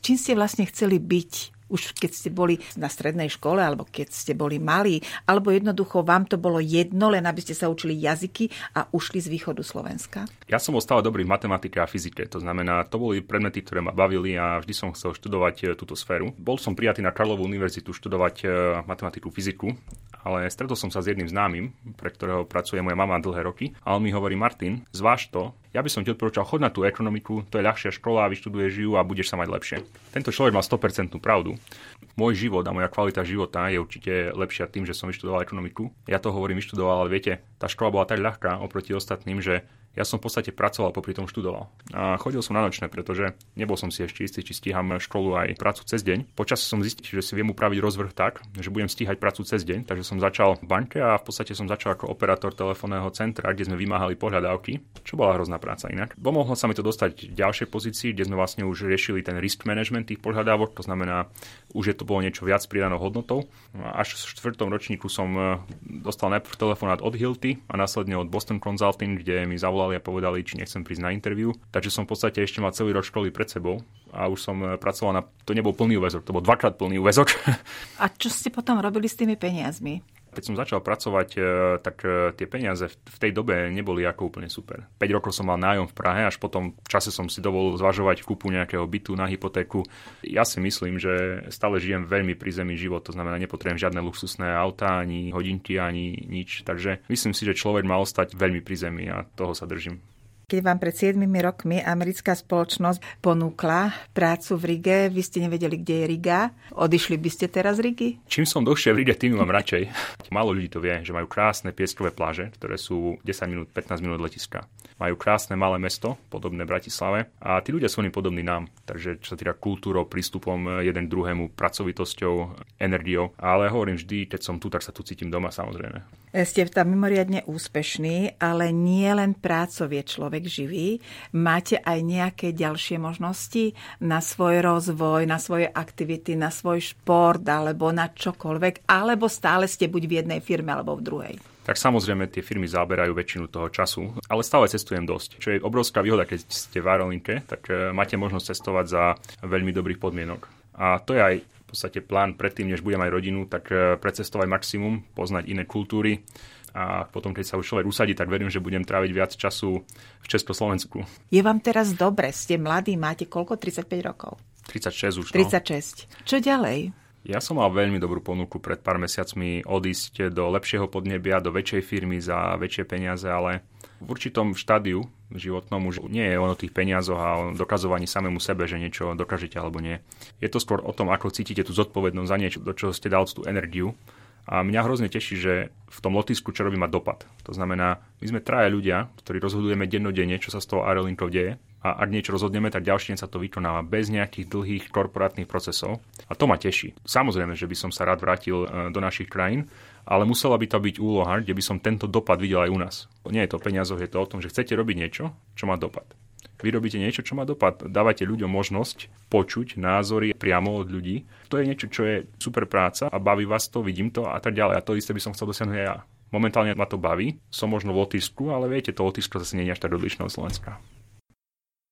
Čím ste vlastne chceli byť? Už keď ste boli na strednej škole, alebo keď ste boli malí, alebo jednoducho vám to bolo jedno, len aby ste sa učili jazyky a ušli z východu Slovenska? Ja som bol stále dobrý v matematike a fyzike. To znamená, to boli predmety, ktoré ma bavili a vždy som chcel študovať túto sféru. Bol som prijatý na Karlovú univerzitu študovať matematiku, fyziku, ale stretol som sa s jedným známym, pre ktorého pracuje moja mama dlhé roky, a on mi hovorí: Martin, zváž to, ja by som ti odporúčal, chod na tú ekonomiku, to je ľahšia škola, vyštuduješ ju a budeš sa mať lepšie. Tento človek mal 100% pravdu. Môj život a moja kvalita života je určite lepšia tým, že som vyštudoval ekonomiku. Ja to hovorím vyštudoval, ale viete, tá škola bola tak ľahká oproti ostatným, že ja som v podstate pracoval, popri tom študoval. A chodil som na nočné, pretože nebol som si ešte istý, či stíham školu aj prácu cez deň. Počas som zistil, že si viem upraviť rozvrh tak, že budem stíhať prácu cez deň, takže som začal v banke a v podstate som začal ako operátor telefónneho centra, kde sme vymáhali pohľadávky, čo bola hrozná práca inak. Pomohlo sa mi to dostať v ďalšej pozícii, kde sme vlastne už riešili ten risk management tých pohľadávok, to znamená, už je to bolo niečo viac pridanou hodnotou. Až v 4. ročníku som dostal najprv telefonát od Hilty a následne od Boston Consulting, kde mi zavolali a povedali, či nechcem prísť na interview. Takže som v podstate ešte mal celý rok školy pred sebou a už som pracoval na... To nebol plný úväzok, to bol dvakrát plný úväzok. A čo ste potom robili s tými peniazmi? Keď som začal pracovať, tak tie peniaze v tej dobe neboli ako úplne super. 5 rokov som mal nájom v Prahe, až potom v čase som si dovolil zvažovať kúpu nejakého bytu na hypotéku. Ja si myslím, že stále žijem veľmi prízemný život, to znamená, nepotrebujem žiadne luxusné autá, ani hodinky, ani nič. Takže myslím si, že človek mal ostať veľmi prízemný a toho sa držím. Keď vám pred 7 rokmi americká spoločnosť ponúkla prácu v Rige, vy ste nevedeli, kde je Riga. Odišli by ste teraz z Rigy? Čím som dlhšie v Rige, tým mám radšej. Málo ľudí to vie, že majú krásne pieskové pláže, ktoré sú 10 minút, 15 minút od letiska. Majú krásne malé mesto, podobné Bratislave, a tí ľudia sú oni podobní nám. Takže čo sa týka kultúrou, prístupom jeden k druhému, pracovitosťou, energiou. Ale hovorím vždy, keď som tu, tak sa tu cítim doma, samozrejme. Ste tam mimoriadne úspešní, ale nie len prácovie človek živý. Máte aj nejaké ďalšie možnosti na svoj rozvoj, na svoje aktivity, na svoj šport alebo na čokoľvek, alebo stále ste buď v jednej firme alebo v druhej? Tak samozrejme tie firmy zaberajú väčšinu toho času, ale stále cestujem dosť. Čo je obrovská výhoda, keď ste v aerolinke, tak máte možnosť cestovať za veľmi dobrých podmienok. A to je aj v podstate plán predtým, než budem mať rodinu, tak precestovať maximum, poznať iné kultúry. A potom, keď sa už človek usadí, tak verím, že budem tráviť viac času v Československu. Je vám teraz dobre? Ste mladí, máte koľko? 35 rokov? 36 už. 36. Čo ďalej? Ja som mal veľmi dobrú ponuku pred pár mesiacmi odísť do lepšieho podnebia, do väčšej firmy za väčšie peniaze, ale v určitom štádiu životnom už nie je o tých peniazoch a o dokazovaní samému sebe, že niečo dokážete alebo nie. Je to skôr o tom, ako cítite tú zodpovednosť za niečo, do čoho ste dal tú energiu. A mňa hrozne teší, že v tom lotisku, čo robí, má dopad. To znamená, my sme traja ľudia, ktorí rozhodujeme dennodenne, čo sa s tou aerolinkou deje. A ak niečo rozhodneme, tak ďalší deň sa to vykonáva bez nejakých dlhých korporátnych procesov. A to ma teší. Samozrejme, že by som sa rád vrátil do našich krajín, ale musela by to byť úloha, kde by som tento dopad videl aj u nás. Nie je to o peniazoch, je to o tom, že chcete robiť niečo, čo má dopad. Vy robíte niečo, čo má dopad. Dávate ľuďom možnosť počuť názory priamo od ľudí. To je niečo, čo je super práca a baví vás to, vidím to a tak ďalej. A to isté by som chcel dosiahnuť aj ja. Momentálne ma to baví. Som možno v Lotyšsku, ale viete, to Lotyšsko zase nie je až tak odlišné od Slovenska.